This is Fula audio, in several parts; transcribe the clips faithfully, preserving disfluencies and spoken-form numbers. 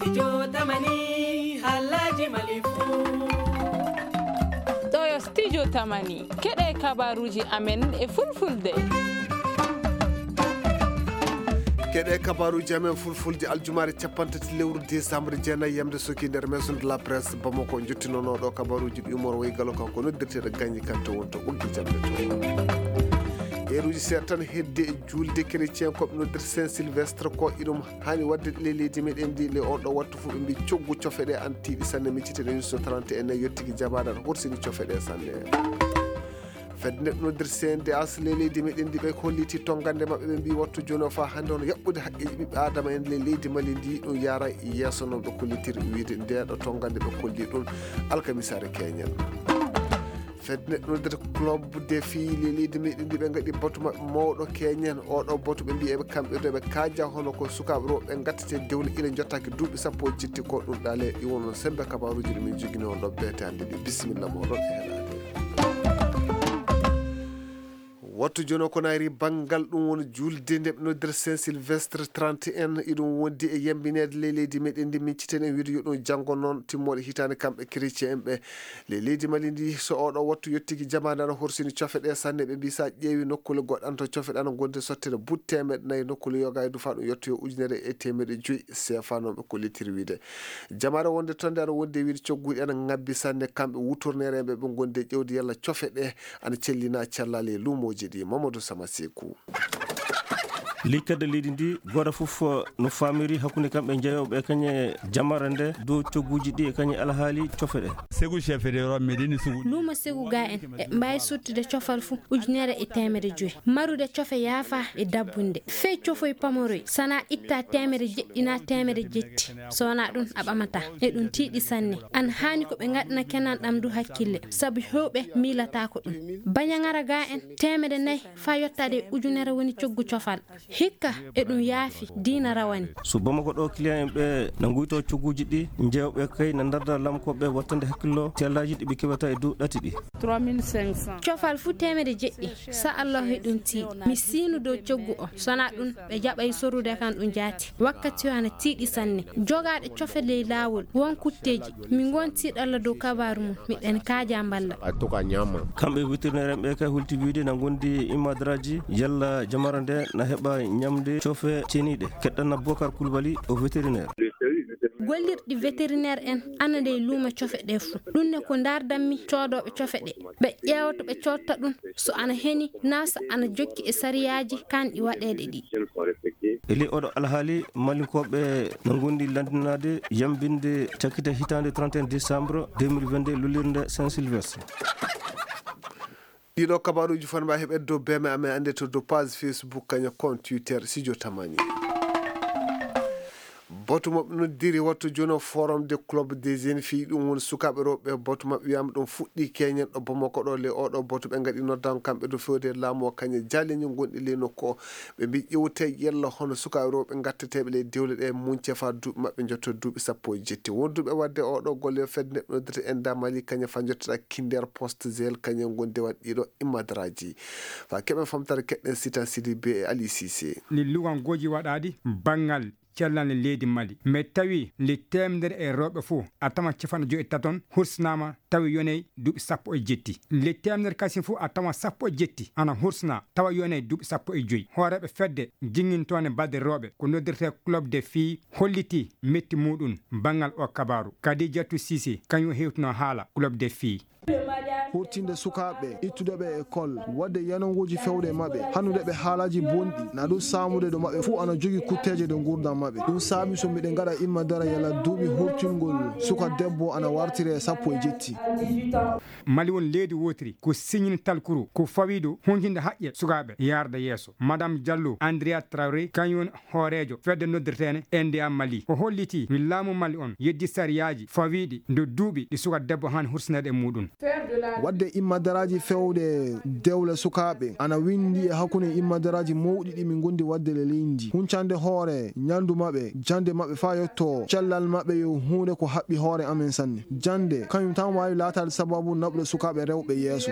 studio tamani halaji malifu ɗo yo studio tamani keɗe kabaruji amen e fulfulde keɗe kabaruji amen fulfulde aljumare capantati lewru décembre jeenayyi yamde soki nder maison de la presse bamako jottinonoɗo kabaruji ɗi umor waygalo kanko noddirteɗo gagni kanto wonto ɓoggi jamde to heeruji seeɗa tan hedde e julde chrétien koɓe noddir saint sylvestre ko iɗum hani wadde ɗe leydi meɗen ndi le on ɗo wattu fof ɓe mbi coggu cofeɗe an tiiɗi sanne micciteɗe justo trente e nayyi yettigui jabaɗan horsini cofeɗe sanne fedde neɗɗo noddir C N D As le leydi meɗen ndi ɓe holliti tongande mabɓe ɓe mbi wattu joni o fa hande on yaɓɓude haqqeji ɓiɓɓe adama en le leydi Mali ndi ɗum yara yesso noon ɓe kollitiri wiide ndeɗo tongande ɓe kolli ɗum alkamisare keñen fedde neɗɗo noddir club des filles le leydi meɗen ndi ɓe gaɗi batu mabɓe mawɗo keñen oɗo batu ɓe mbi eɓe kamɓe ɗo ɓe kaaja hono ko sukaɓe rewɓe ɓe gattete dewle ila jottaki duuɓi sappo e jetti ko ɗum ɗale ɗi won noon sembe kabaruji ɗi min jogui on ɗo beete hande ɗi bisimilla moɗon e heɗade wattu joni ko nayri banggal ɗum woni julde nde ɓe noddir saint sylvestre trente et un iɗum wondi e yembinede le leydi meɗen ndi micciten en wiide yo ɗum janggo noon timmoɗe hitande kamɓe chrétien en ɓe le leydi Mali ndi so oɗo wattu yettigui jamade ana horsini cofeɗe sanne ɓe mbi sa ƴeewi nokkule goɗɗan to cofeɗe ana gonde sottede but temeɗe nayyi nokkule yoga e dufa ɗum yettoyo ujunere e temedde joyyi C F A noon ɓe kollitiri wiide jamade wonde tonde aɗa wondi e wiide cogguɗi ana ngabbi sanne kamɓe wuturnere ɓe ɓe gonde ƴewde yalla cofeɗe ana cellina cellal e lumoji ɗi Mamadou Samasekou likkade leydi ndi goto fof no famiri hakkude kamɓe jeeyoɓe kañe jamara nde dow cogguji ɗi e kañe alhaali cofeɗe segu chef de ro medini sugu luma segu ga en e mbawi suttude cofal fu ujunere e temere joyyi marude cofe yaafa e dabbunde fey cofoye pamoroy sana itta temere jeɗɗina temere jetti sowona ɗum a ɓamata e ɗum tiiɗi sanne an hani ko ɓe gaɗana kenan ɗam du hakkille saabu hewɓe milata ko ɗum bañagara ga en temere nayyi fa yettade ujunere woni coggu cofal hikka e ɗum yaafi dina rawani so Bamako ɗo client en ɓe na guyto cogguji ɗi jewɓe kay na darda lamkoɓe wattande hakkillo tellaji ɗi ɓe keɓata e dow ɗati ɗi trois mille cinq cents cofal fu temere jeɗɗi sa Allah e ɗum tiiɗi mi sinu dow coggu o sona ɗum ɓe jaɓay sorude kan ɗum jaati wakkati o ana tiiɗi sanne jogaɗe cofe ley lawol won kutteji min gontiɗo Allah dow kabaru mum miɗen kaaja balla kamɓe vétérinaire en ɓe kay hulti wiide na gondi imadraji yalla jamara nde na heɓa ñamde cofe ceniɗe keɗɗanna Bocar Coulibaly o vétérinaire gollirɗi vétérinaire en ana nde luuma cofe ɗe fuu ɗum ne ko dardanmi coodoɓe cofe ɗe ɓe ƴewta ɓe cotta ɗum so ana heni nasa ana jokki e sariyaji kanɗi waɗeɗe ɗi eli oɗo alhaali malinkoɓe no gondi landinade yambinde cakkite hitande trente et un décembre deux mille vingt-deux lolirde Saint Sylvestre ɗiɗo kabaruji fon mbawi heɓede dow beme amen ande to dow page Facebook kaña compte Twitter studio tamani botu mabɓe noddiri wattu joni forum de club des jeunes filles ɗum woni sukaɓe rewɓe botu mabɓe wiyama ɗum fuɗɗi keñen ɗo Bamako ɗo le oɗo botu ɓe gaɗi noddan kamɓe do fewde laamu o kañe jaleñi gonɗi le nokku o ɓe mbi ƴewte yella hono sukaɓe rewɓe gatteteɓe le dewle ɗe munce fa duuɓi mabɓe jotto duuɓi sappo e jetti wonduɓe wadde oɗo golle fedde neɗɗo noddete enda Mali kañe fa jottoɗa kinder poste gel kañen gonde wat ɗiɗo immadraji fa keɓen famtare keɗɗen Sita Sidibé e Ali Cissé li lugan goji waɗaɗi bangal cellal leydi Mali mais tawi le temedere e rewɓe fo a tama capanɗe joyi e taton hursnama tawi yonay duuɓi sappo e jetti le temedere kasi fo a tama sappo e jetti ana hursna tawa yonay duuɓi sappo e joyyi hooreɓe fedde jinguintone balde rewɓe ko noddirte club des filles holliti metti muɗum bangal o kabaru Kadidiatou Cissé kañum hewtino haala club des filles hurtinde sukaɓe ittudeɓe école wadde yanangoji fewɗe mabɓe hannudeɓe haalaji bonɗi na ɗum samude ɗo mabɓe fuu ana jogui kutteje ɗe gurdam mabɓe ɗum saabi so miɗen gaɗa imma dara yalla duuɓi hurtingol suka debbo ana wartire sappo e jetti Mali won leydi wotiri ko signini talkuru ko fawiɗo hunkinde haƴƴe sukaɓe yarda yeeso madame Diallo Andrea Traoré kañum hoorejo fedde noddirtene N D A Mali o holliti wi laamu Mali on yeddi sariyaji fawiɗi nde duuɓi ɗi suka debbo han hursinede e muɗum wadde immadaraji fewde dewle sukaɓe ana windi e hakkunde immadaraji mawɗi ɗi min gondi wadde le leydi huncande hoore ñandu maɓɓe jande maɓɓe fa yetto cellal maɓɓe yo hunde ko haɓɓi hoore amen sanne jande kañum tan wawi latade sababu naɓude sukaɓe rewɓe yeeso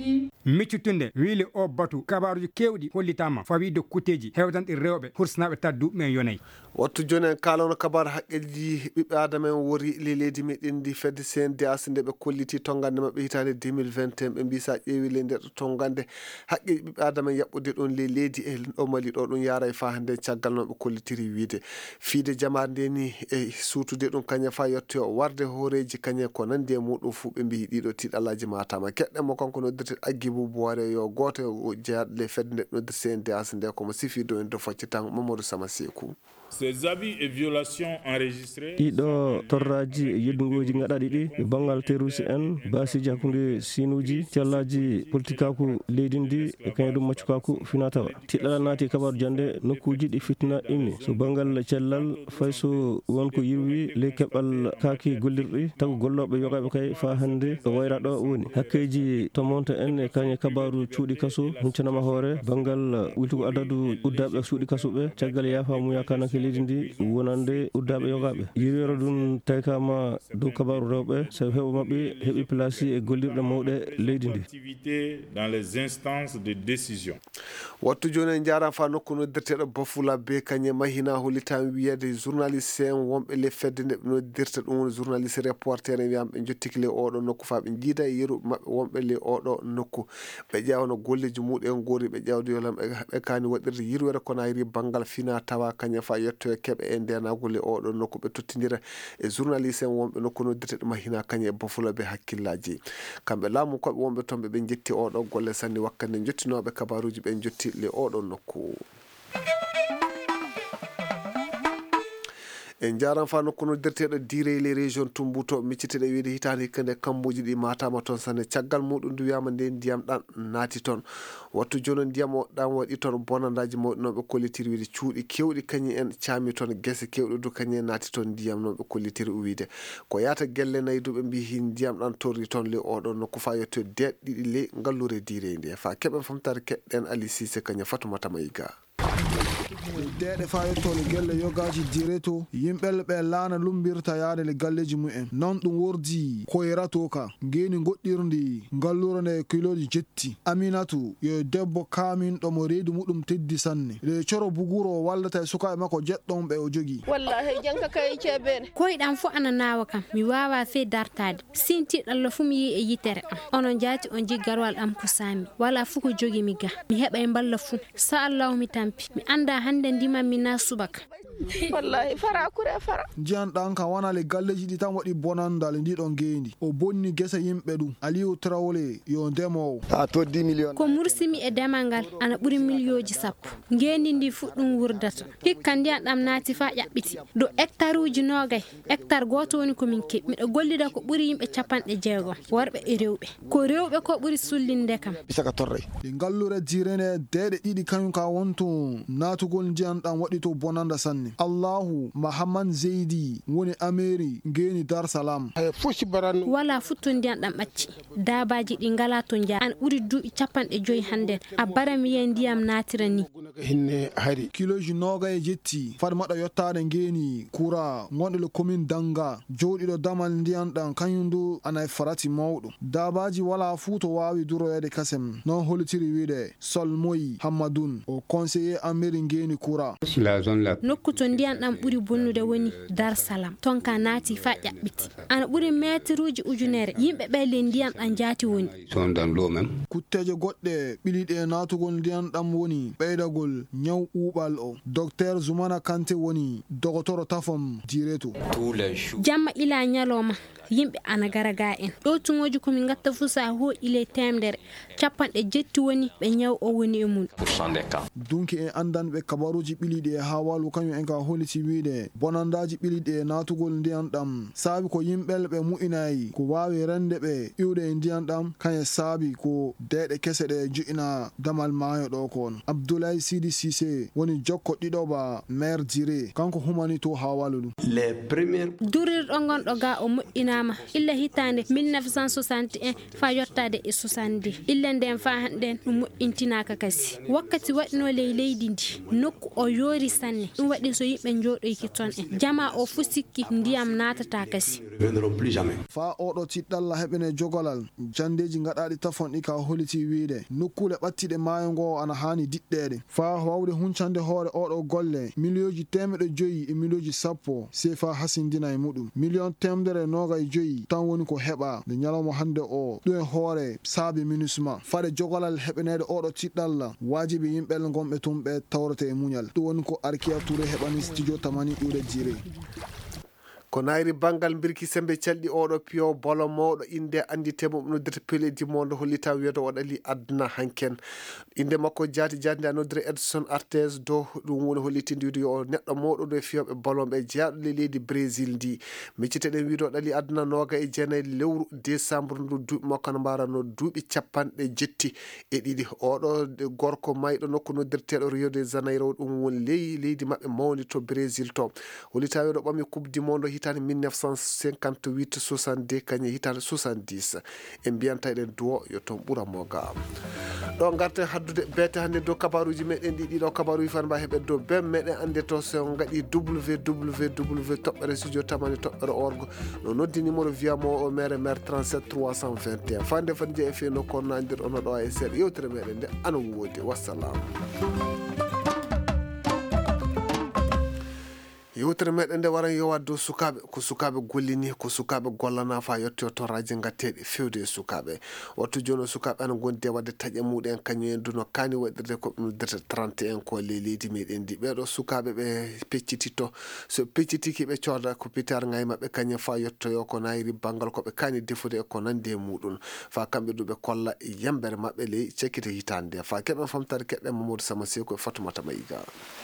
miccutunde wiile o batu kabaruji kewɗi hollitama fawiide kutteji hewtanɗe rewɓe hursnaɓe ta duuɓi men yonayi wattu joni en kalano kabaru haqqeji ɓiɓɓe adama en wori le leydi meɗen ndi fedde C N D H nde ɓe kolliti tongande maɓɓe hitande deux mille vingt et un ɓe mbi sa ƴeewi le nder tongande haqqeji ɓiɓɓe adama en yaɓɓude ɗon le leydi e ɗo Mali ɗo ɗum yara e fa hande caggal noon ɓe kollitiri wiide fiide jamare nde ni e suutude ɗum kañe fa yetto warde hooreji kañe ko nandi e muɗum fuu ɓe mbi ɗiɗo tiɗalaji matama keɗɗenmo kanko noddirte Aguibou Boire yo goto jeeyaɗo le fedde nde noddir C N D H nde komo sifido en do faccitan Mamadou Sama Sekou. Ces abus et violations enregistrées ɗiɗo torraji e yeddugoji gaɗaɗi ɗi e banggal terroriste en basiji hakkude sinuji cellaji politikaku leydi ndi e kañum ɗum maccukaku fina tawa tiɗɗala naati e kabaru jande nokkuji ɗi fitna immi so banggal cellal fay so wonko yirwi ley keɓal kaaki gollirɗi taw golloɓe yogaɓe kay fa hande ɗo wayra ɗo woni hakkeji tomonta en e kañe kabaru cuuɗi kaso huncanama hoore banggal wiltugo adadu uddaɓe cuuɗi kasuɓe caggal yafamuya kanake leydi ndi wonande uddaɓe yogaɓe yirwero ɗum taykama dow kabaru rewɓe sabi heɓo mabɓe heeɓi place e gollirɗe mawɗe leydi ndi dans les instances de décision. wattu joni en jaran fa nokku noddirteɗo Bafula be kañe mahina hollitami wiyede journaliste en wonɓe le fedde nde ɓe noddirta ɗum woni journaliste reporter en wiyama ɓe jottiki le oɗo nokku fa ɓe jiida e yeru mabɓe wonɓe le oɗo nokku ɓe ƴewno golleji muɗum gori ɓe ƴewde yolam ɓe kani waɗirde yirwere kono ayri banggal fina tawa kañe fa yetto e keɓe e ndenagol le oɗo nokku ɓe tottidira e journaliste en wonɓe nokku noddirteɗo mahina kañe e Bafula be hakkillaji kamɓe laamu koɓe wonɓe tomɓe ɓe jetti oɗo golle sanni wakkande jottinoɓe kabaruji ɓe jotti le oɗo nokku en jaran fa nokku noddirteɗo diire les région Tumbuto micciteɗe wiide hitande hikkande kambuji ɗi matama toon sanne caggal muɗum ndu wiyama nde ndiyam ɗan naati toon wattu joni ndiyam o ɗan waɗi toon bonandaji mawɗi noon ɓe kollitiri wiide cuuɗi kewɗi kañi en caami toon guese kewɗe du kañi en naati toon ndiyam noon ɓe kollitiri wiide ko yata gelle nayyi du ɓe mbi hin ndiyam ɗan torri toon le oɗo nokku fa yetto deeɗ ɗiɗi le ngallure diire nde fa keɓen famtare keɗɗen Ali Cissé kañe Fatoumata Mayiga deeɗe fa yettole gelle yogaji direto yimɓel ɓe laana lumbirta yaade le galleji mumen non ɗum wordi koyrato ka ngeni goɗɗirdi ngallura nde kiloji jetti Aminatu yo debbo kaminɗo mo reedu muɗum teddi sanne le coro buguro wallata e sukaɓe makko jeɗɗon ɓe o jogi wallahi janka kay ceɓene koyɗam fo ana nawa kam mi wawa fe dartade sintiɗallo fu mi yi e yitere am onon jaati on ji garwal am ko sami wala fu ko jogi mi ga mi heɓa e balla fu sa Allah mi tampi mi anda hande ndima mi na subaka wallahi fara kure fara jiyan ɗan ka wana le galleji ɗi tan waɗi bonandal ndiɗon gendi o bonni gesa yimɓe ɗum Aliou Traoré yo ndemowo a to dix millions ko mursimi e demal ngal ana ɓuuri millioji sappo gendi ndi fuɗɗum wurdata hikka ndiyan ɗam naati fa ƴaɓɓiti do hectare uji nogay hectare goto woni komin keɓi miɗo gollida ko ɓuuri yimɓe capanɗe jeegom worɓe e rewɓe ko rewɓe ko ɓuuri sullinde kam bisaka torre ɗi ngallure direne deeɗe ɗiɗi kañum ka wonto naatugol ndiyan ɗam waɗi to bonanda sanne Allahu Mahamman Zeydi woni Ameri ngeni Dar Salam wala futto ndiyan ɗam ɓacci dabaji ɗi ngala to jaa an ɓuuri duuɓi capanɗe joyi hande a bara mi wiya ndiyam natira ni hinne hari kiloji noga e jetti fad maɗa yottade ngeni kura gonɗo le commune Danga jooɗiɗo damal ndiyan ɗam kañum du ana e farati mawɗo dabaji wala fuu to wawi duroyede kasem non holitiri wiide Solmoyi Hammadoun o conseiller Ameri ngeni kura nokku to ndiyan ɗam ɓuuri bonnude woni Dar Salam ton ka naati fa ƴaɓɓiti ana ɓuuri métre uji ujunere yimɓe ɓe le ndiyam ɗam jaati woni kutteje goɗɗe ɓiliɗe e naatugol ndiyan ɗam woni ɓeydagol ñaw ɓuuɓal o docteur Zoumana Kanté woni dogotoro tafam direto jamma ila ñaloma yimɓe ana gara ga en ɗo tungoji komin gatta fu sa ho ile temdere capanɗe jetti woni ɓe ñaw o woni e mum dunki en andanɓe kabaruji ɓiliɗi e ha walu kañum en ka holiti wiide bonandaji ɓiliɗi e naatugol ndiyan ɗam saabi ko yimɓel ɓe mu'inayi ko wawi rende ɓe iwde e ndiyan ɗam kañe saabi ko deeɗe kese ɗe ju'ina damal maayo ɗo kon Abdoulaye Sidi Cissé woni jokko ɗiɗoɓa maire Diré kanko humani to ha walu ɗum durirɗo gonɗo ga o moƴƴina ñama illa hitande mille neuf cent soixante et un fa yottade e soixante illa nden fa handen dum intinaka kasi wakkati wadno ley leydi ndi nokku o yori sanne dum wadi so yimbe njodo yiki ton en jama o fu sikki ndiyam natata kasi fa odo tiddalla hebene jogolal jandeji ngadadi tafon ka holiti wiide nokkule battide mayo ana hani diddede fa wawde huncande hoore odo golle milioji temede joyi e milioji sappo sefa hasindina e mudum million temdere noga e joyi tan woni ko heba de nyalamo hande o do e hoore saabi minusma fade jogolal hebenede odo tiddalla wajibi yimbel gombe tumbe tawrete e munyal do woni ko arkiya toure hebani studio tamani iwde jire ko nairi bangal birki sembe caldi odo pio bolo modo inde andi temo no dirte peledi mondo hollita wiyoto wadali adna hanken inde makko jati jati anodre Edson Artes do dum woni hollitindi yo neddo modo do fiobe bolombe jaado le ledi Brazil ndi miccite den wido dali adna noga e jenay lewru décembre ndu du makko no barano duubi capande jetti e didi odo gorko maydo nokko no dirtedo Rio de Janeiro dum woni ley leydi mabbe mawni to Brazil to hollita wido bami coupe du monde hitane mille neuf cent cinquante-huit soixante-deux kanye hitane soixante-dix e mbiyanta eden duo yo ton bura moga do ngarte haddude bete hande do kabaruji meden didi do kabaruji fan ba hebe do bem meden ande to so ngadi www tobbere studio tamani tobbere org no noddi numéro via mo o mere mer trente-sept trois cent vingt et un fande fande e fe no ko nandir ono do ay ser yewtere meden de anu wodi wassalam yewtere meɗen nde waran yowa dow sukaɓe ko sukaɓe gollini ko sukaɓe gollana fa yettio to radio gatteɗe fewde e sukaɓe wattu joni sukaɓe ana gondi e wadde taƴe muɗen kañum en duno kani waɗirde ko ɗumdirte trente et un ko le leydi meɗen ndi ɓeɗo sukaɓe ɓe peccititto so peccitiki ɓe cooda ko pitar ngay mabɓe kañum fa yettoyo ko nayiri banggal koɓe kani defude ko nandi e muɗum fa kamɓe duɓe kolla yambere mabɓe ley cekkite hitande fa keɓen famtare keɗɗen Mamadou Sama Seko e Fatoumata Mayiga.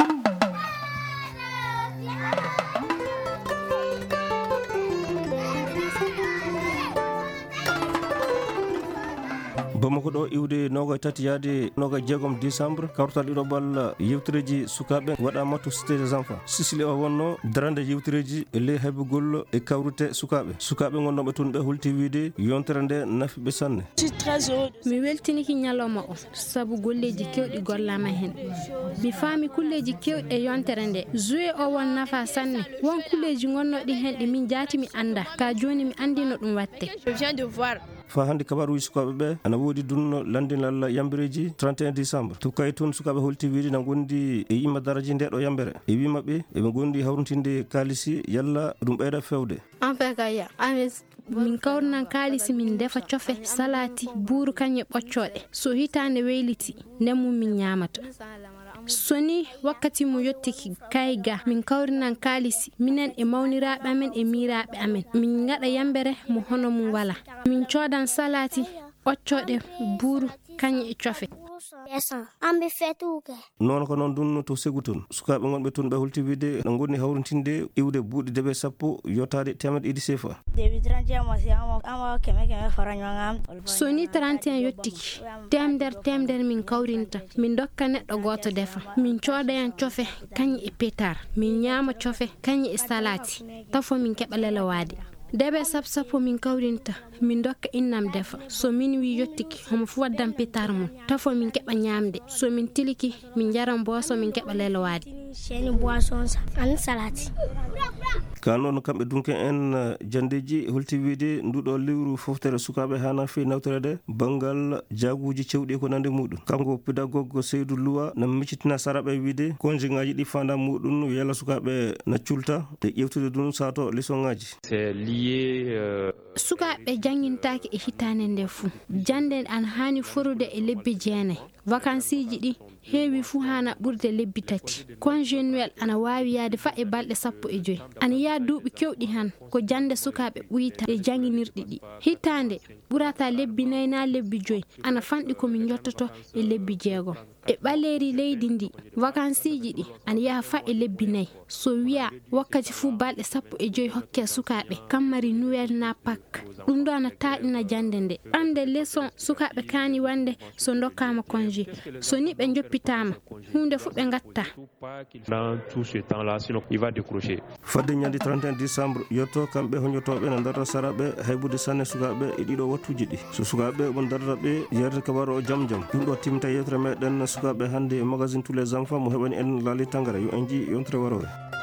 Bamako do iwde noga tati yaade noga jeegom décembre kawtal ɗiɗo balla yewtereji sukaɓe waɗama to cité des enfants sisili o wonno darande yewtereji e ley haybugol e kawrute sukaɓe sukaɓe gonnoɓe toon ɓe hulti wiide yontere nde nafiɓe sanne mi weltiniki ñalawma o sabu golleji kewɗi gollama hen mi faami kulleji kewɗi e yontere nde joué o won nafa sanne won kulleji gonnoɗi hen ɗi min jaati mi anda ka joni mi andino ɗum watte fa hande kabaruji sukaɓe ɓe ana woodi dunno landinal yambereji trente et un décembre to kay toon sukaɓe holti wiide na gondi e yimma daraji nde ɗo yambere e wimaɓe eɓe gondi hawrintinde kalisi yalla ɗum ɓeyda fewde en fait kaya amis min kawrnan kalisi min defa cofe salati buuru kanye ɓoccoɗe so hitande weyliti nemu min ñamata soni wakkati mo yottiki kayga min kawrinan kalisi minen e mawniraɓe amen e miraɓe amen min ngada yambere mo hono mum wala min codan salati ɓoccoɗe buuru kanye e cofe ambe fetuke non ko non dun to segu ton sukaɓe gonɓe toon ɓe holti wiide no gonni hawrintinde iwde buuɗi deɓe sappo yottade temed ɗiɗi sefa soni trente et un yottiki temder temder min kawrinta min dokka neɗɗo goto defa min codayan cofe kañƴe e pétar min ñama cofe kañƴe e salati tafo min keɓa lelawade debe sap sapo min kawrinta min dokka innam defa so min wi yottiki homo fu waddam pétar mum tafo min keɓa ñamde so min tiliki min jaram boso min keɓa lelawade seni boisson an salati kanon kamɓe dunke en jandeji holti wiide nduɗo lewru foftere sukaɓe hana fe nawtorede bangal jaguji cewɗi ko nande muɗum kanko pédagogue Seydou Loua na miccitina saraɓe wiide congé ngaji ɗi fanda muɗum yalla sukaɓe na culta te ƴewtude dun sato leçon ngaji c'est lié euh... sukaɓe jangintaki e hitane nde fu jande an hani forude e lebbi jeenay vacances ji ɗi heewi fu hana ɓurde lebbi tati congé Noël ana wawi yaade fa e balɗe sappo e joyi ana yaa duuɓi kewɗi han ko jande sukaɓe ɓuyta e janginirɗi ɗi hitande ɓurata lebbi nayyi na lebbi joyi ana fanɗi komin jottoto e lebbi jeegom e ɓaleri leydi ndi vakansiji ɗi ana yaha fa e lebbi nayyi so wiya wakkati fuu balɗe sappo e joyi hokke sukaɓe kam mari nuwel na pak ɗum ɗo ana taɗina jande nde ande leçon sukaɓe kani wande so dokkama congé so ni ɓe joppitama hunde fu ɓe gatta dans tout ce temps là sinon il va décrocher fadde ñande trente et un décembre yetto kamɓe hoñotoɓe ne darra saraɓe haybude sanne sukaɓe e ɗiɗo wattuji ɗi so sukaɓe oɓe darrata ɓe yerde kabaru o jaam jaam ɗum ɗo timta yewtere meɗen sukaɓe hande e magazine tous les enfants mo heɓani en laali tangara yo en ji yontere warowe.